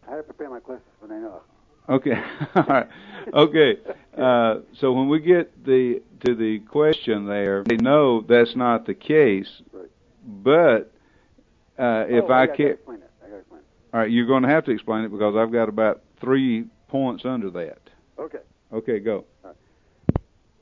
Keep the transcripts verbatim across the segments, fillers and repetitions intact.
I had to prepare my questions for now. Okay. All right. Okay. Uh, so when we get the to the question there, they know that's not the case. Right. But uh, if oh, I yeah, can, I gotta explain it. I gotta explain it. All right, you're going to have to explain it because I've got about three points under that. Okay. Okay, go. All right.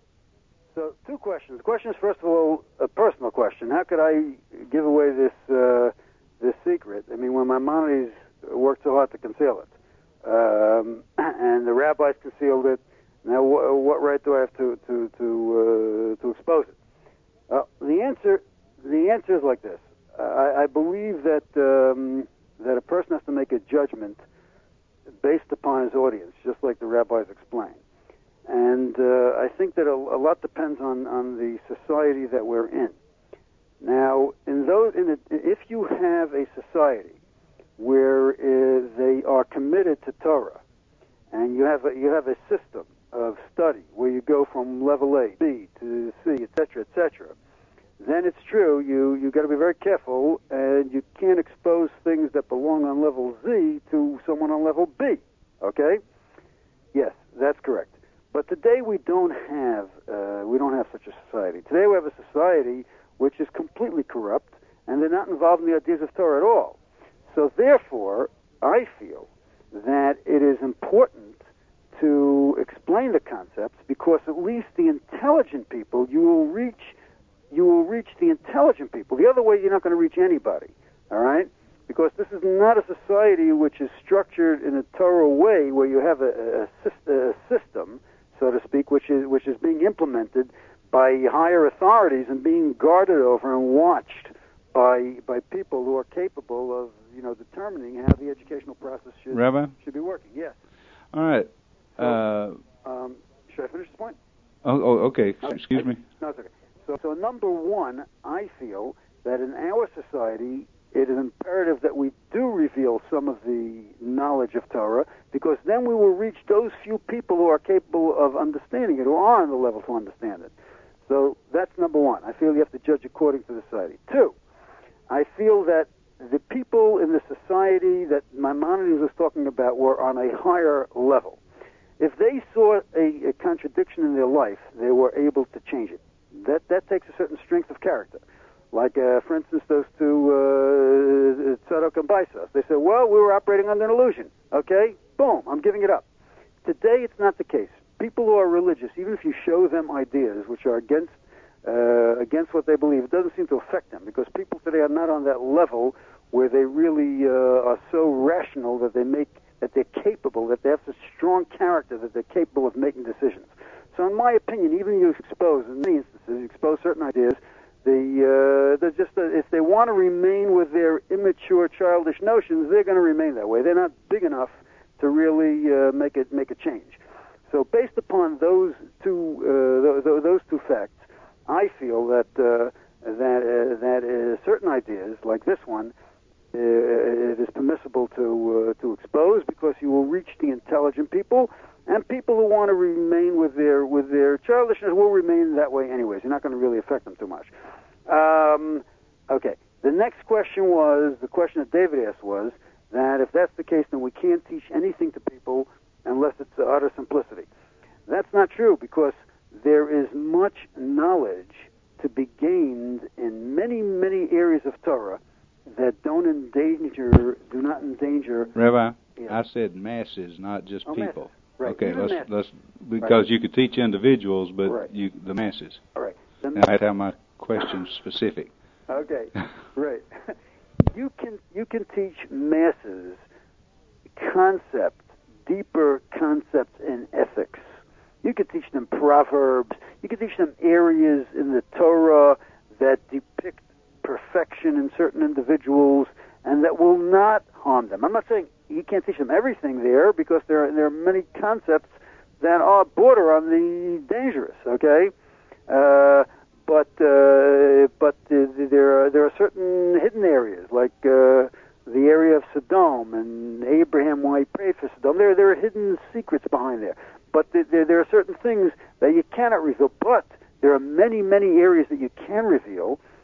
So two questions. The question is, first of all, a personal question. How could I give away this uh, this secret? I mean, when Maimonides worked so hard to conceal it. Um, and the rabbis concealed it. Now, wh- what right do I have to to to uh, to expose it? Uh, the answer, the answer is like this. I, I believe that um, that a person has to make a judgment based upon his audience, just like the rabbis explain. And uh, I think that a, a lot depends on, on the society that we're in. Now, in those, in a, if you have a society where uh, they are committed to Torah, and you have a, you have a system of study where you go from level A, B to C, et cetera, et cetera, then it's true you you got to be very careful, and you can't expose things that belong on level Z to someone on level B. Okay? Yes, that's correct. But today we don't have uh, we don't have such a society. Today we have a society which is completely corrupt, and they're not involved in the ideas of Torah at all. So therefore, I feel that it is important to explain the concepts, because at least the intelligent people, you will reach, you will reach the intelligent people. The other way, you're not going to reach anybody, all right? Because this is not a society which is structured in a Torah way, where you have a, a, a system, so to speak, which is which is being implemented by higher authorities and being guarded over and watched by by people who are capable of, you know, determining how the educational process should Rabbi? should be working. Yes. All right. So, uh, um, should I finish this point? oh, oh, okay. Okay. Excuse I, me. No, it's okay. So, so number one, I feel that in our society, it is imperative that we do reveal some of the knowledge of Torah, because then we will reach those few people who are capable of understanding it, who are on the level to understand it. So that's number one. I feel you have to judge according to the society. Two, I feel that the people in the society that Maimonides was talking about were on a higher level. If they saw a, a contradiction in their life, they were able to change it. That that takes a certain strength of character. Like, uh, for instance, those two, uh, Tzadok and Baisos. They said, well, we were operating under an illusion. Okay? Boom, I'm giving it up. Today, it's not the case. People who are religious, even if you show them ideas which are against uh, against what they believe, it doesn't seem to affect them, because people today are not on that level where they really uh, are so rational that they make, that they're capable, that they have such strong character that they're capable of making decisions. So in my opinion, even you expose, in many instances, you expose certain ideas, the, uh, they're just, uh, if they want to remain with their immature, childish notions, they're going to remain that way. They're not big enough to really uh, make it make a change. So based upon those two uh, th- those two facts, I feel that uh, that uh, that uh, certain ideas like this one, uh, it is permissible to uh, to expose, because you will reach the intelligent people, and people who want to remain with their with their childishness will remain that way anyways. You're not going to really affect them too much. Um, okay. The next question was, the question that David asked was that if that's the case, then we can't teach anything to people unless it's utter simplicity. That's not true, because there is much knowledge to be gained in many, many areas of Torah that don't endanger, do not endanger. Rabbi, Yeah. I said masses, not just Oh, people. masses. Right. Okay, Even let's masses. let's because Right. you could teach individuals, but Right. you the masses. All right. The Now, I have my questions specific. Okay, great. You can you can teach masses concepts, deeper concepts in ethics. You can teach them proverbs. You can teach them areas in the Torah that depict perfection in certain individuals and that will not harm them. I'm not saying you can't teach them everything there, because there are, there are many concepts that are border on the dangerous. Okay. Uh, But uh, but uh, there are there are certain hidden areas, like uh, the area of Sodom and Abraham, why he prayed for Sodom. There there are hidden secrets behind there. But there there are certain things that you cannot reveal. But there are many many areas that you can reveal,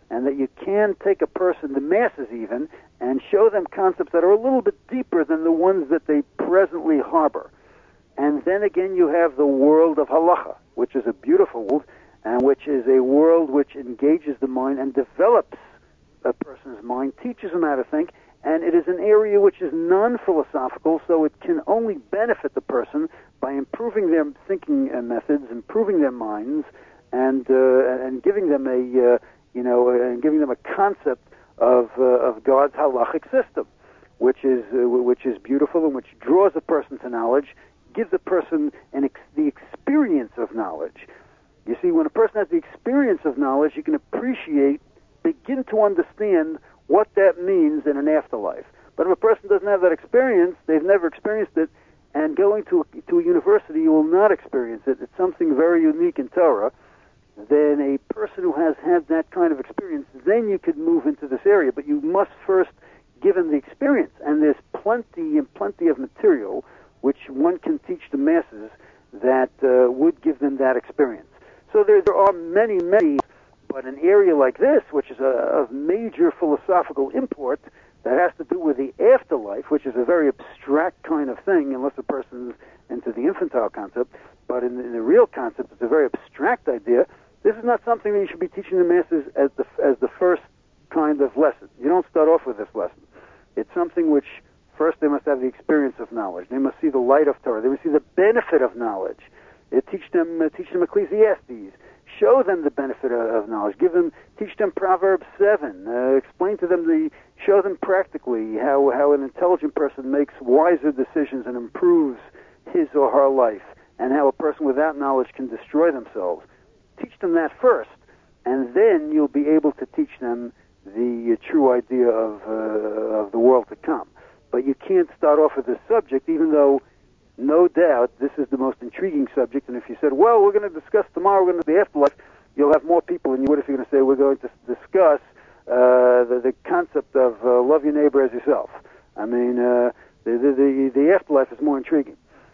and that you can take a person, the masses even, and show them concepts that are a little bit deeper than the ones that they presently harbor. And then again, you have the world of halacha, which is a beautiful world, and which is a world which engages the mind and develops a person's mind, teaches them how to think, and it is an area which is non-philosophical, so it can only benefit the person by improving their thinking uh, methods, improving their minds, and uh, and giving them a uh, you know uh, and giving them a concept of uh, of God's halachic system, which is uh, which is beautiful and which draws a person to knowledge, gives a person an ex- the experience of knowledge. You see, when a person has the experience of knowledge, you can appreciate, begin to understand what that means in an afterlife. But if a person doesn't have that experience, they've never experienced it, and going to a, to a university, you will not experience it. It's something very unique in Torah. Then a person who has had that kind of experience, then you could move into this area. But you must first give them the experience. And there's plenty and plenty of material which one can teach the masses that uh, would give them that experience. So there, there are many, many, but an area like this, which is a, of major philosophical import, that has to do with the afterlife, which is a very abstract kind of thing, unless a person's into the infantile concept. But in the, in the real concept, it's a very abstract idea. This is not something that you should be teaching the masses as the as the first kind of lesson. You don't start off with this lesson. It's something which first they must have the experience of knowledge. They must see the light of Torah. They must see the benefit of knowledge. It teach them uh, teach them Ecclesiastes. Show them the benefit of, of knowledge. Give them, teach them Proverbs seven. Uh, explain to them the, show them practically how, how an intelligent person makes wiser decisions and improves his or her life, and how a person without knowledge can destroy themselves. Teach them that first, and then you'll be able to teach them the uh, true idea of uh, of the world to come. But you can't start off with this subject, even though no doubt this is the most intriguing subject, and if you said, well, we're going to discuss tomorrow, we're going to the afterlife, you'll have more people than you would if you're going to say, we're going to discuss uh, the, the concept of uh, love your neighbor as yourself. I mean, uh, the, the, the afterlife is more intriguing.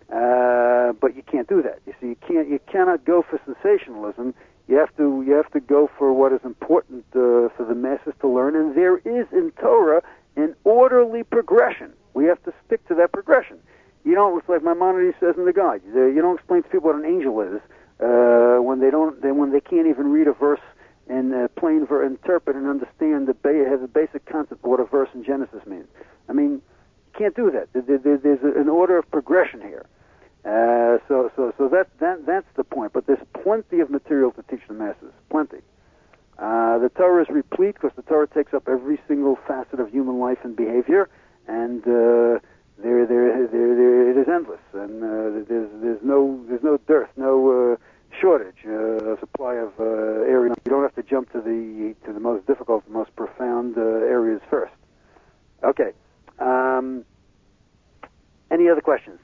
Uh, but you can't do that. You see, you can't, you cannot go for sensationalism. You have to, you have to go for what is important uh, for the masses to learn, and there is in Torah an orderly progression. We have to stick to that progression. You don't, it's like Maimonides says in the guide, you don't explain to people what an angel is uh, when they don't, they, when they can't even read a verse and uh, plain ver- interpret and understand the, ba- have the basic concept of what a verse in Genesis means. I mean, you can't do that. There, there, there's an order of progression here. Uh, so, so, so that, that, that's the point. But there's plenty of material to teach the masses. Plenty. Uh, the Torah is replete because the Torah takes up every single facet of human life and behavior, and uh, There, there, there, there, it is endless, and uh, there's, there's no, there's no dearth, no uh, shortage, uh, supply of uh, area. You don't have to jump to the to the most difficult, most profound uh, areas first. Okay. Um, any other questions?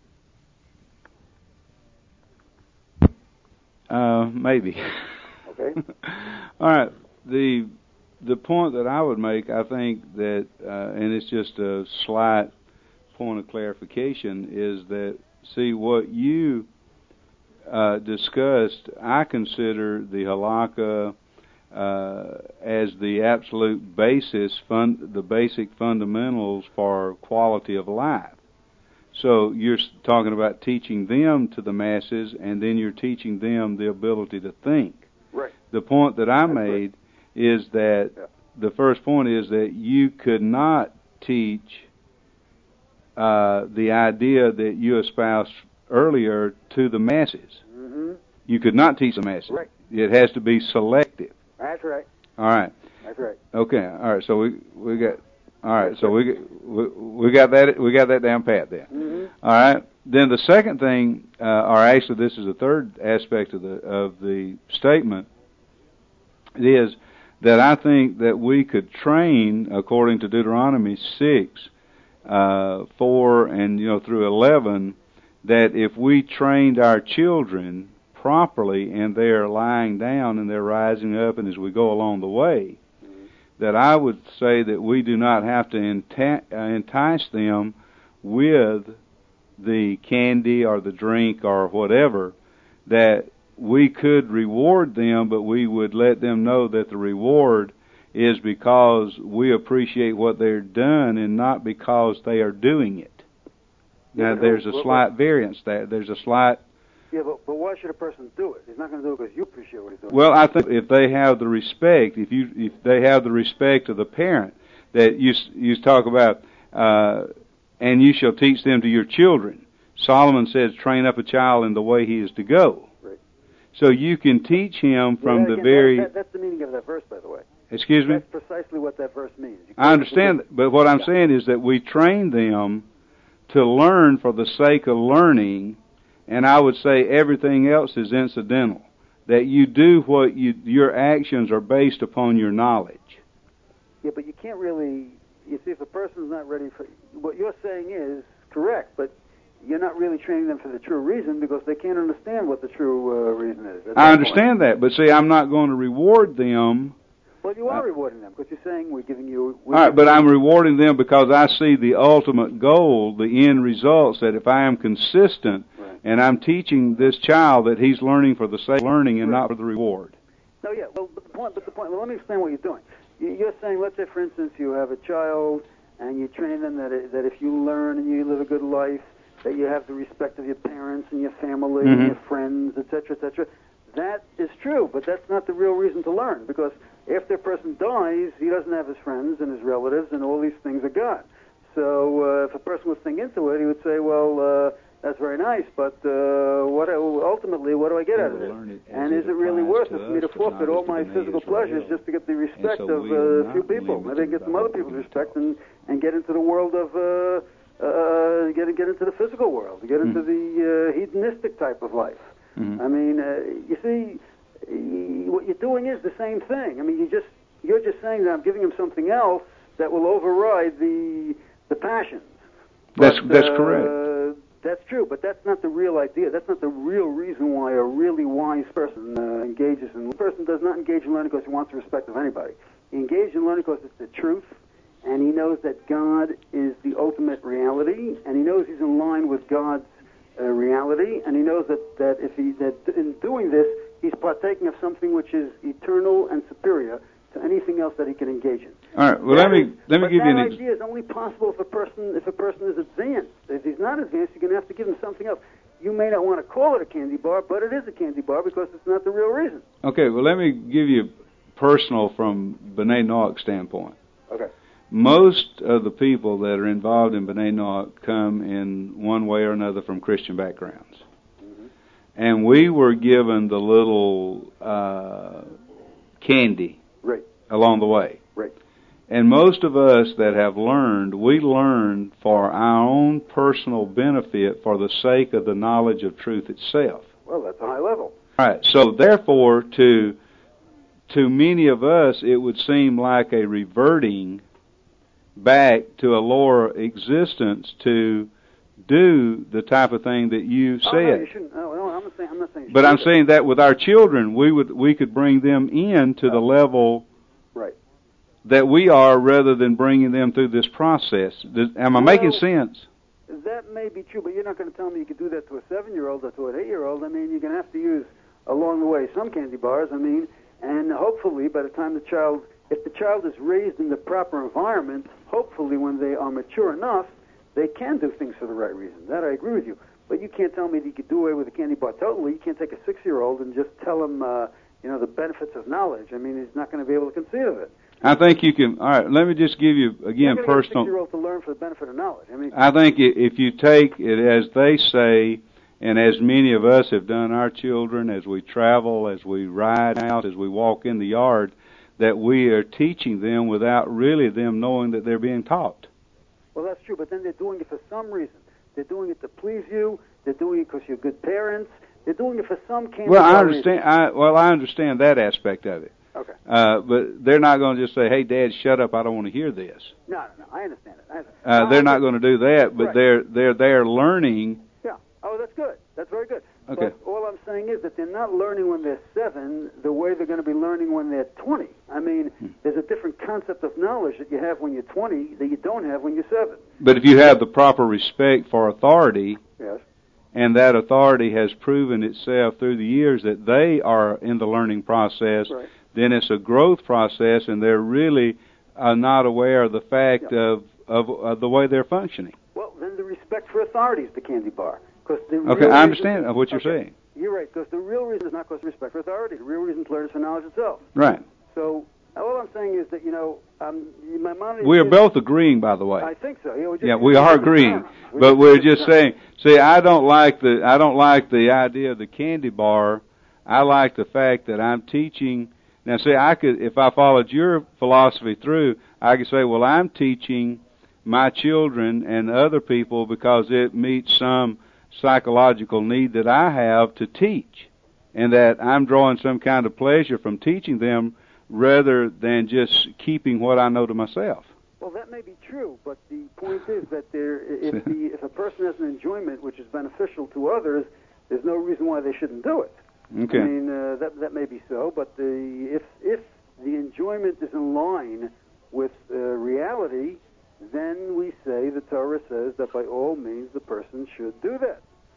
Uh, maybe. Okay. All right. The the point that I would make, I think that, uh, and it's just a slight point of clarification, is that, see, what you uh, discussed, I consider the halakha uh, as the absolute basis, fun- the basic fundamentals for quality of life. So you're talking about teaching them to the masses, and then you're teaching them the ability to think. Right. The point that I That's made right. is that yeah. the first point is that you could not teach Uh, the idea that you espoused earlier to the masses. Mm-hmm. You could not teach the masses. Right. It has to be selective. That's right. All right. That's right. Okay. All right. So we we got. All right. So we we we got that we got that down pat there. Mm-hmm. All right. Then the second thing, uh, or actually this is the third aspect of the of the statement, is that I think that we could train according to Deuteronomy six. Uh, four and you know through eleven, that if we trained our children properly and they're lying down and they're rising up, and as we go along the way, mm-hmm. that I would say that we do not have to enti- uh, entice them with the candy or the drink or whatever, that we could reward them, but we would let them know that the reward is because we appreciate what they're done and not because they are doing it. Now, Yeah, there's a well, slight well, variance there. There's a slight... Yeah, but, but why should a person do it? He's not going to do it because you appreciate what he's doing. Well, I think if they have the respect, if you if they have the respect of the parent, that you you talk about, uh, and you shall teach them to your children. Solomon says, train up a child in the way he is to go. Right. So you can teach him from yeah, the again, very... That, that, that's the meaning of that verse, by the way. Excuse me? That's precisely what that verse means. I understand that, but what I'm yeah. saying is that we train them to learn for the sake of learning, and I would say everything else is incidental. That you do what you, your actions are based upon your knowledge. Yeah, but you can't really, you see, if a person's not ready for, what you're saying is correct, but you're not really training them for the true reason because they can't understand what the true uh, reason is. I understand point. that, but see, I'm not going to reward them. Well, you are uh, rewarding them because you're saying we're giving you... We're all right, but I'm rewarding them because I see the ultimate goal, the end results, that if I am consistent right. and I'm teaching this child that he's learning for the sake of learning and right. not for the reward. No, yeah, well, but the point, but the point, well, let me explain what you're doing. You're saying, let's say, for instance, you have a child and you train them that, it, that if you learn and you live a good life, that you have the respect of your parents and your family mm-hmm. and your friends, et cetera, et cetera. That is true, but that's not the real reason to learn, because after a person dies, he doesn't have his friends and his relatives, and all these things are gone. So uh, if a person was thinking into it, he would say, well, uh, that's very nice, but uh, what ultimately, what do I get out of this? And is it really worth it for me to forfeit all my physical pleasures just to get the respect of uh, a few people? Maybe get some other people's respect and, and get into the world of... Uh, Uh, get get into the physical world, get into mm-hmm. the uh, hedonistic type of life. Mm-hmm. I mean, uh, you see, what you're doing is the same thing. I mean, you just you're just saying that I'm giving him something else that will override the the passions. That's but, that's uh, correct. That's true, but that's not the real idea. That's not the real reason why a really wise person uh, engages in. A person does not engage in learning because he wants the respect of anybody. He engages in learning because it's the truth. And he knows that God is the ultimate reality, and he knows he's in line with God's uh, reality, and he knows that, that if he that in doing this, he's partaking of something which is eternal and superior to anything else that he can engage in. All right. Well, that let me is, let me give you an example. That idea is only possible if a person if a person is advanced. If he's not advanced, you're going to have to give him something else. You may not want to call it a candy bar, but it is a candy bar because it's not the real reason. Okay. Well, let me give you personal from B'nai Noach standpoint. Okay. Most of the people that are involved in B'nai Noach come in one way or another from Christian backgrounds. Mm-hmm. And we were given the little uh, candy right. along the way. Right. And most of us that have learned, we learned for our own personal benefit for the sake of the knowledge of truth itself. Well, that's a high level. All right. So therefore, to to many of us, it would seem like a reverting back to a lower existence to do the type of thing that you said. Oh, no, you shouldn't. No, no, I'm not saying. I'm not saying. But I'm saying that with our children, we would we could bring them in to oh. the level right. that we are, rather than bringing them through this process. Does, am I well, making sense? That may be true, but you're not going to tell me you could do that to a seven-year-old or to an eight-year-old. I mean, you're going to have to use along the way some candy bars. I mean, and hopefully by the time the child. If the child is raised in the proper environment, hopefully when they are mature enough, they can do things for the right reason. That I agree with you. But you can't tell me that you could do away with a candy bar totally. You can't take a six-year-old and just tell him, uh, you know, the benefits of knowledge. I mean, he's not going to be able to conceive of it. I think you can. All right, let me just give you, again, You're personal. Get a six-year-old to learn for the benefit of knowledge. I mean, I think if you take it as they say, and as many of us have done our children, as we travel, as we ride out, as we walk in the yard, that we are teaching them without really them knowing that they're being taught. Well, that's true, but then they're doing it for some reason. They're doing it to please you. They're doing it because you're good parents. They're doing it for some kind well, of I understand. I, well, I understand that aspect of it. Okay. Uh, but they're not going to just say, "Hey, Dad, shut up! I don't want to hear this." No, no, no. I understand it. I understand. Uh, no, they're I not going to do that, but right. they're they're they're learning. Yeah. Oh, that's good. That's very good. Okay. But all I'm saying is that they're not learning when they're seven the way they're going to be learning when they're twenty. I mean, hmm. there's a different concept of knowledge that you have when you're twenty that you don't have when you're seven. But if you have the proper respect for authority, yes, and that authority has proven itself through the years that they are in the learning process, right. then it's a growth process, and they're really uh, not aware of the fact yeah. of, of of the way they're functioning. Well, then the respect for authority is the candy bar. The okay, I understand reason, what you're okay, saying. You're right, because the real reason is not because of respect for authority. The real reason is to learn is for knowledge itself. Right. So all I'm saying is that, you know, um, my mind we are is, both agreeing, by the way. I think so. You know, just, yeah, we are agreeing, we but we're just saying. See, I don't like the I don't like the idea of the candy bar. I like the fact that I'm teaching. Now, see, I could, if I followed your philosophy through, I could say, well, I'm teaching my children and other people because it meets some psychological need that I have to teach, and that I'm drawing some kind of pleasure from teaching them rather than just keeping what I know to myself. Well, that may be true, but the point is that there, if, the, if a person has an enjoyment which is beneficial to others, there's no reason why they shouldn't do it. Okay. I mean, uh, that that may be so, but the if if the enjoyment is in line with uh, reality, then we say, the Torah says that by all means the person should do that.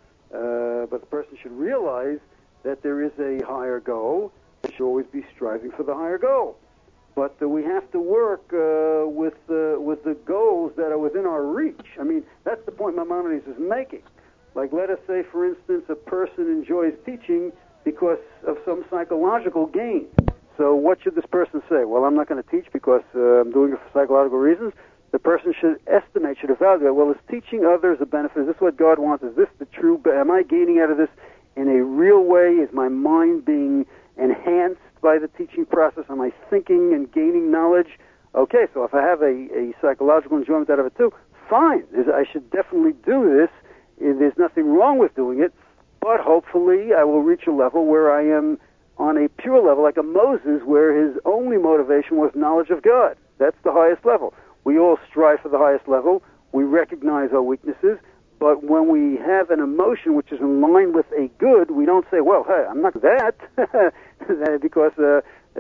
Uh, but the person should realize that there is a higher goal. They should always be striving for the higher goal. But uh, we have to work uh, with uh, with the goals that are within our reach. I mean, that's the point Maimonides is making. Like, let us say, for instance, a person enjoys teaching because of some psychological gain. So what should this person say? Well, I'm not going to teach because uh, I'm doing it for psychological reasons. The person should estimate, should evaluate, well, is teaching others a benefit? Is this what God wants? Is this the true, am I gaining out of this in a real way? Is my mind being enhanced by the teaching process? Am I thinking and gaining knowledge? Okay, so if I have a, a psychological enjoyment out of it too, fine. I should definitely do this. There's nothing wrong with doing it, but hopefully I will reach a level where I am on a pure level, like a Moses, where his only motivation was knowledge of God. That's the highest level. We all strive for the highest level. We recognize our weaknesses, but when we have an emotion which is in line with a good, we don't say, well, hey, I'm not that, because uh,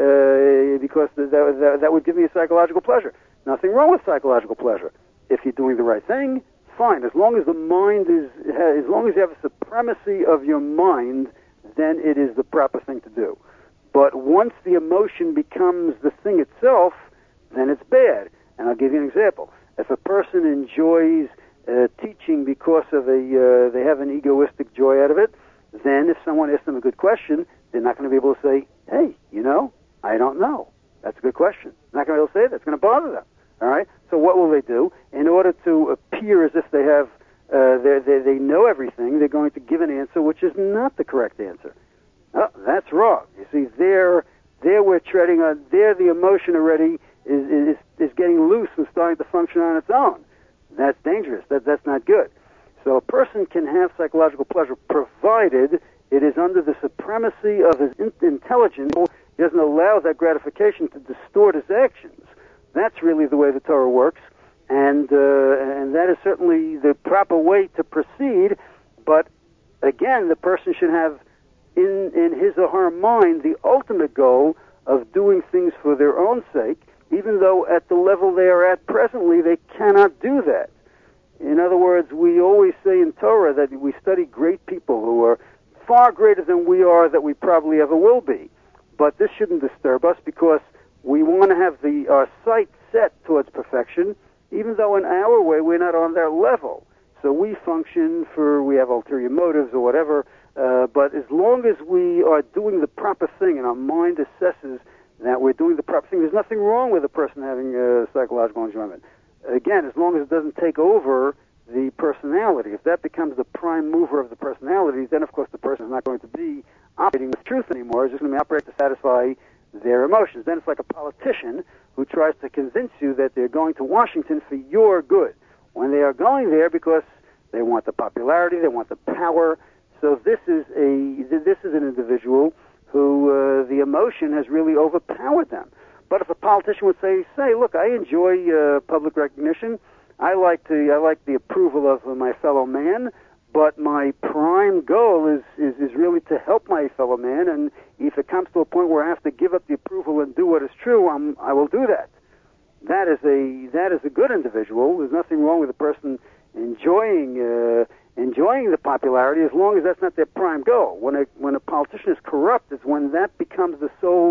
uh, because that, that, that would give me a psychological pleasure. Nothing wrong with psychological pleasure. If you're doing the right thing, fine. As long as the mind is, as long as you have a supremacy of your mind, then it is the proper thing to do. But once the emotion becomes the thing itself, then it's bad. And I'll give you an example. If a person enjoys uh, teaching because of a, uh, they have an egoistic joy out of it, then if someone asks them a good question, they're not going to be able to say, hey, you know, I don't know. That's a good question. They're not going to be able to say that. It's going to bother them. All right? So what will they do? In order to appear as if they have, uh, they, they, they know everything, they're going to give an answer which is not the correct answer. Oh, that's wrong. You see, there, there we're treading on, there the emotion already is, is, is getting loose and starting to function on its own. That's dangerous. That, that's not good. So a person can have psychological pleasure provided it is under the supremacy of his in- intelligence. He doesn't allow that gratification to distort his actions. That's really the way the Torah works, and uh, and that is certainly the proper way to proceed. But again, the person should have in in his or her mind the ultimate goal of doing things for their own sake, even though at the level they are at presently they cannot do that. In other words, we always say in Torah that we study great people who are far greater than we are, that we probably ever will be. But this shouldn't disturb us, because we want to have the our sight set towards perfection, even though in our way we're not on their level. So we function for, we have ulterior motives or whatever, uh, but as long as we are doing the proper thing and our mind assesses that we're doing the proper thing, there's nothing wrong with a person having uh, psychological enjoyment. Again, as long as it doesn't take over the personality. If that becomes the prime mover of the personality, then of course the person is not going to be operating with truth anymore. It's just going to be operating to satisfy their emotions. Then it's like a politician who tries to convince you that they're going to Washington for your good, when they are going there because they want the popularity, they want the power. So this is a this is an individual who uh, the emotion has really overpowered them. But if a politician would say, say, look, I enjoy uh, public recognition, I like to I like the approval of my fellow man, but my prime goal is, is, is really to help my fellow man, and if it comes to a point where I have to give up the approval and do what is true, I'm, I will do that. That is a that is a good individual. There's nothing wrong with a person enjoying uh, enjoying the popularity, as long as that's not their prime goal. When a when a politician is corrupt, it's when that becomes the sole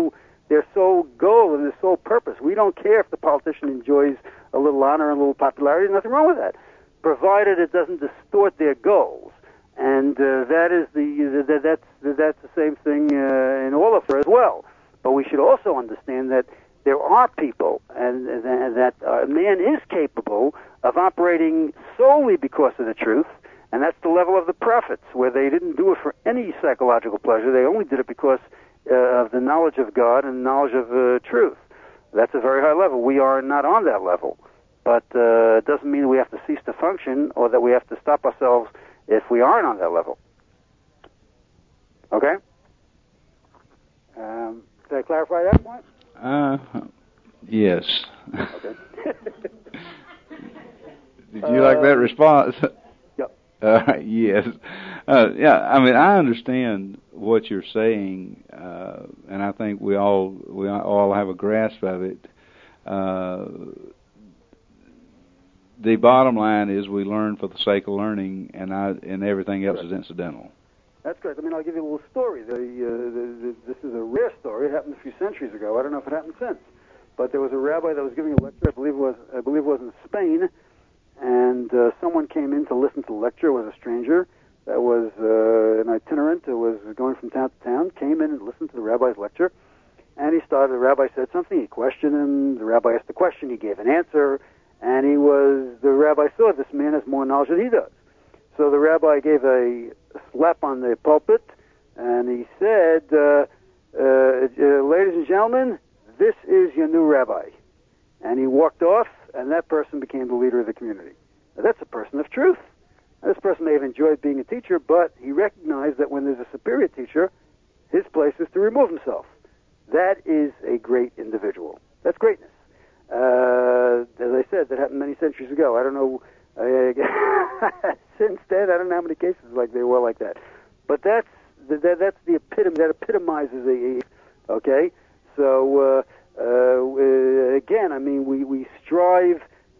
their sole goal and their sole purpose. We don't care if the politician enjoys a little honor and a little popularity. There's nothing wrong with that, provided it doesn't distort their goals. And uh, that is the, the that's that's the same thing uh, in all of us as well. But we should also understand that there are people, and, and that uh, man is capable of operating solely because of the truth, and that's the level of the prophets, where they didn't do it for any psychological pleasure. They only did it because uh, of the knowledge of God and knowledge of uh, truth. That's a very high level. We are not on that level, but uh, it doesn't mean we have to cease to function or that we have to stop ourselves if we aren't on that level. Okay? Um, did I clarify that point? Uh, yes. Okay. Did you uh, like that response? Yep. Uh, yes. Uh, yeah, I mean, I understand what you're saying, uh, and I think we all we all have a grasp of it. Uh, the bottom line is we learn for the sake of learning, and I, and everything else Correct. is incidental. That's correct. I mean, I'll give you a little story. The, uh, the, the, this is a rare story. It happened a few centuries ago. I don't know if it happened since, but there was a rabbi that was giving a lecture. I believe it was I believe it was in Spain, and uh, someone came in to listen to the lecture. It was a stranger that was uh, an itinerant who was going from town to town. Came in and listened to the rabbi's lecture, and he started. The rabbi said something. He questioned him. The rabbi asked a question. He gave an answer. And he was, the rabbi saw this man has more knowledge than he does. So the rabbi gave a slap on the pulpit, and he said, uh, uh, uh, ladies and gentlemen, this is your new rabbi. And he walked off, and that person became the leader of the community. Now, that's a person of truth. Now, this person may have enjoyed being a teacher, but he recognized that when there's a superior teacher, his place is to remove himself. That is a great individual. That's greatness. Uh, as I said, that happened many centuries ago. I don't know. Uh, since then, I don't know how many cases like there were like that. But that's that, that's the epitome. That epitomizes a. Okay, so uh, uh, again, I mean, we, we strive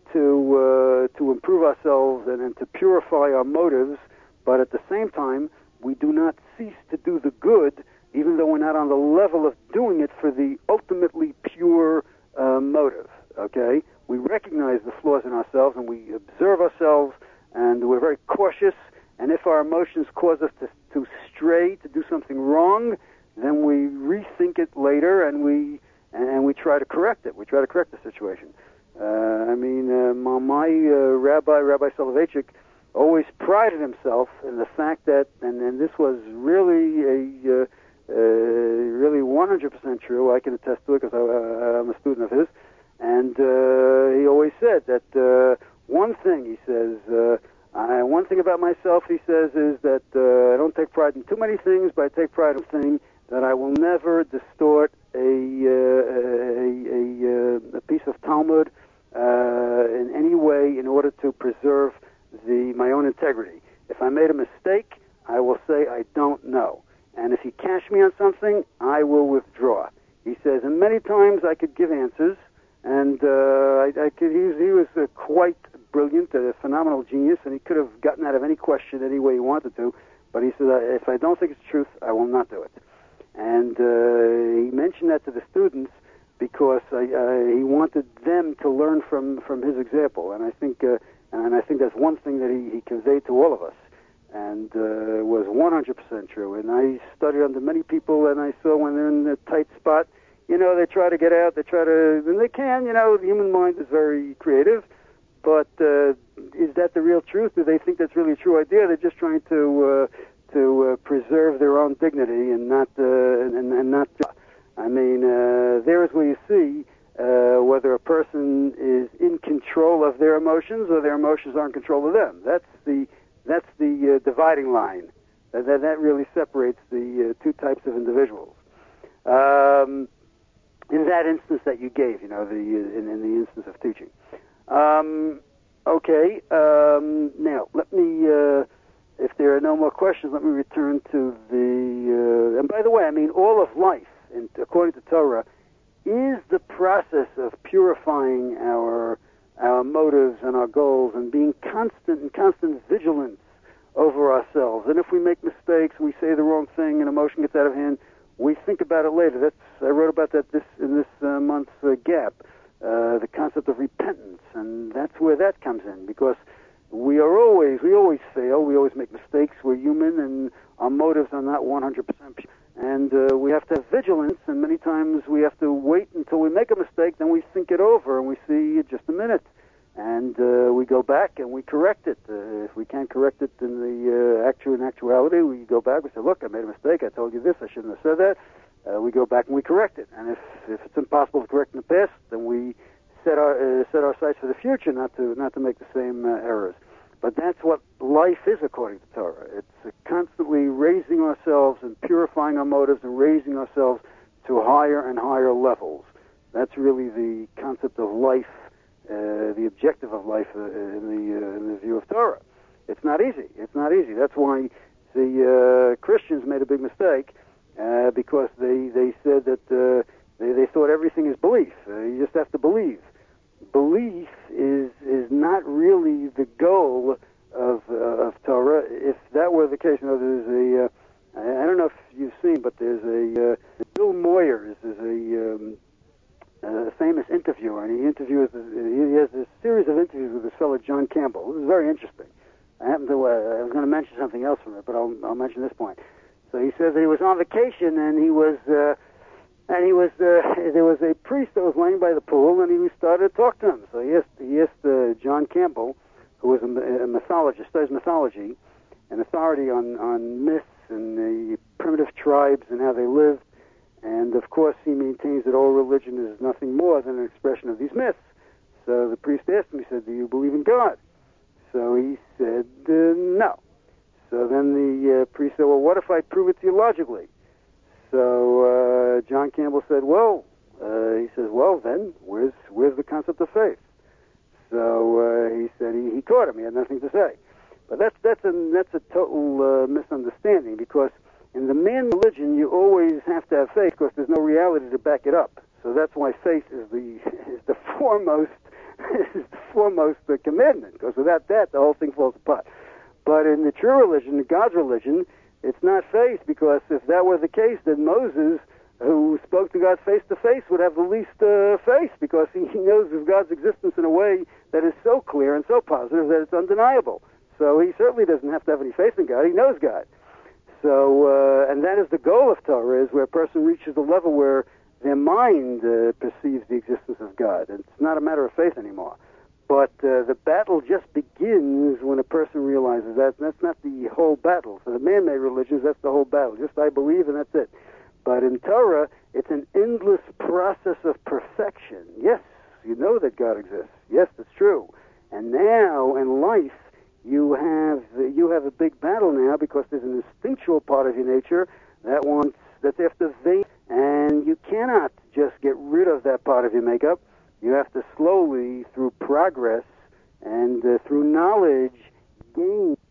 to uh, to improve ourselves and, and to purify our motives, but at the same time, we do not cease to do the good, even though we're not on the level of doing it for the ultimately pure uh, motive. Okay, we recognize the flaws in ourselves, and we observe ourselves, and we're very cautious. And if our emotions cause us to, to stray, to do something wrong, then we rethink it later, and we and we try to correct it. We try to correct the situation. Uh, I mean, uh, my, my uh, rabbi, Rabbi Soloveitchik, always prided himself in the fact that, and, and this was really a uh, uh, really one hundred percent true. I can attest to it because I'm a student of his. And uh, he always said that uh, one thing, he says, uh, I, one thing about myself, he says, is that uh, I don't take pride in too many things, but I take pride in one thing, that I will never distort a, uh, a, a, a piece of Talmud uh, in any way in order to preserve the my own integrity. If I made a mistake, I will say I don't know. And if you catch me on something, I will withdraw. He says, and many times I could give answers, and uh, I, I could, he was, he was uh, quite brilliant, a phenomenal genius, and he could have gotten out of any question any way he wanted to. But he said, if I don't think it's truth, I will not do it. And uh, he mentioned that to the students because I, uh, he wanted them to learn from, from his example. And I think, uh, and I think that's one thing that he, he conveyed to all of us, and uh, was one hundred percent true. And I studied under many people, and I saw when they're in a tight spot, you know, they try to get out, they try to, and they can, you know, the human mind is very creative, but uh, is that the real truth? Do they think that's really a true idea? They're just trying to uh, to uh, preserve their own dignity and not, uh, and, and not, I mean, uh, there's where you see uh, whether a person is in control of their emotions or their emotions are in control of them. That's the, that's the uh, dividing line. That, that really separates the uh, two types of individuals. Um, in that instance that you gave, you know, the in, in the instance of teaching. Um, okay, um, now let me, uh, if there are no more questions, let me return to the, uh, and by the way, I mean all of life, in, according to Torah, is the process of purifying our our motives and our goals and being constant and constant vigilance over ourselves. And if we make mistakes, we say the wrong thing and emotion gets out of hand, we think about it later. That's I wrote about that this in this uh, month's uh, Gap, uh, the concept of repentance, and that's where that comes in, because we are always, we always fail, we always make mistakes, we're human, and our motives are not one hundred percent pure. And uh, we have to have vigilance, and many times we have to wait until we make a mistake, then we think it over, and we see just a minute. And uh, we go back and we correct it. Uh, if we can't correct it in the uh, actual in actuality, we go back, we say, look, I made a mistake, I told you this, I shouldn't have said that. Uh, we go back and we correct it. And if, if it's impossible to correct in the past, then we set our uh, set our sights for the future, not to not to make the same uh, errors. But that's what life is according to Torah. It's uh, constantly raising ourselves and purifying our motives and raising ourselves to higher and higher levels. That's really the concept of life, uh, the objective of life uh, in the uh, in the view of Torah. It's not easy. It's not easy. That's why the uh, Christians made a big mistake, uh, because they, they said that uh, they, they thought everything is belief. Uh, you just have to believe. Belief is is not really the goal of uh, of Torah. If that were the case, you know, there's a uh, I don't know if you've seen, but there's a uh, Bill Moyers is a, um, a famous interviewer, and he interviews he has a series of interviews with this fellow John Campbell. This is very interesting. I happen to uh, I was going to mention something else from it, but I'll I'll mention this point. So he says that he was on vacation and he was. Uh, And he was uh, there was a priest that was laying by the pool, and he started to talk to him. So he asked, he asked uh, John Campbell, who was a, a mythologist, studies mythology, an authority on, on myths and the primitive tribes and how they lived. And of course, he maintains that all religion is nothing more than an expression of these myths. So the priest asked him, he said, "Do you believe in God?" So he said, uh, "No." So then the uh, priest said, "Well, what if I prove it to you logically?" So uh, John Campbell said, "Well," uh, he says, "well, then, where's where's the concept of faith?" So uh, he said he, he caught him. He had nothing to say. But that's that's a that's a total uh, misunderstanding, because in the man religion you always have to have faith, because there's no reality to back it up. So that's why faith is the is the foremost is the foremost uh, commandment. Because without that, the whole thing falls apart. But in the true religion, God's religion, it's not faith, because if that were the case, then Moses, who spoke to God face to face, would have the least uh, faith, because he, he knows of God's existence in a way that is so clear and so positive that it's undeniable. So he certainly doesn't have to have any faith in God. He knows God. So, uh, and that is the goal of Torah, is where a person reaches the level where their mind uh, perceives the existence of God. And it's not a matter of faith anymore. But uh, the battle just begins when a person realizes that. And that's not the whole battle. For the man-made religions, that's the whole battle. Just I believe, and that's it. But in Torah, it's an endless process of perfection. Yes, you know that God exists. Yes, that's true. And now, in life, you have you have a big battle now, because there's an instinctual part of your nature that wants that's after vain, and you cannot just get rid of that part of your makeup. You have to slowly, through progress and uh, through knowledge, gain